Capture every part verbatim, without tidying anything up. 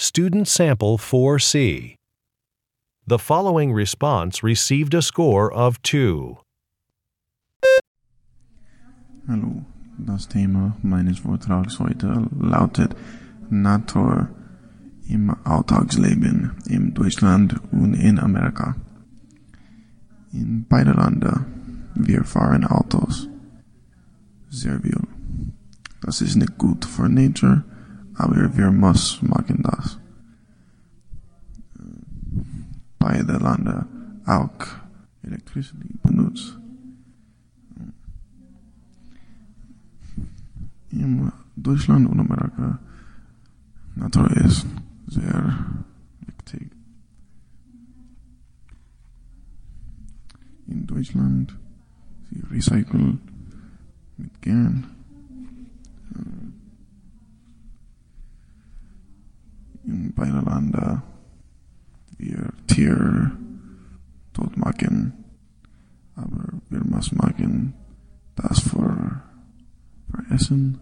Student Sample four C. The following response received a score of two. Hallo, das Thema meines Vortrags heute lautet Natur im Alltagsleben in Deutschland und in Amerika. In beiden Ländern, wir fahren Autos sehr viel. Das ist nicht gut für Nature, aber wir müssen machen das. Beide Länder auch Electricity benutzt. In Deutschland und Amerika Natur ist sehr wichtig. In Deutschland sie recyceln mit gern. In beiden Ländern wir Tier tot machen, aber wir müssen machen das für, für Essen.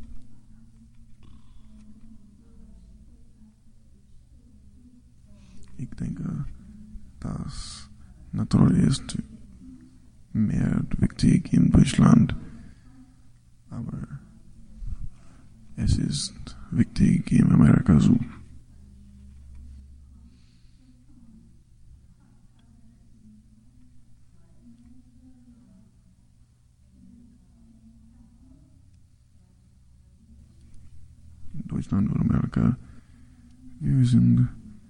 Ich denke, dass Natur ist mehr wichtig in Deutschland, aber es ist wichtig in Amerika so. In Deutschland und Amerika, wir sind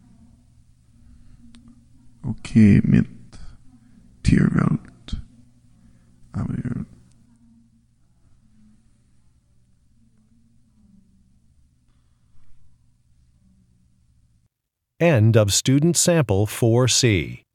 okay mit Tierwelt, aber End of Student Sample four C.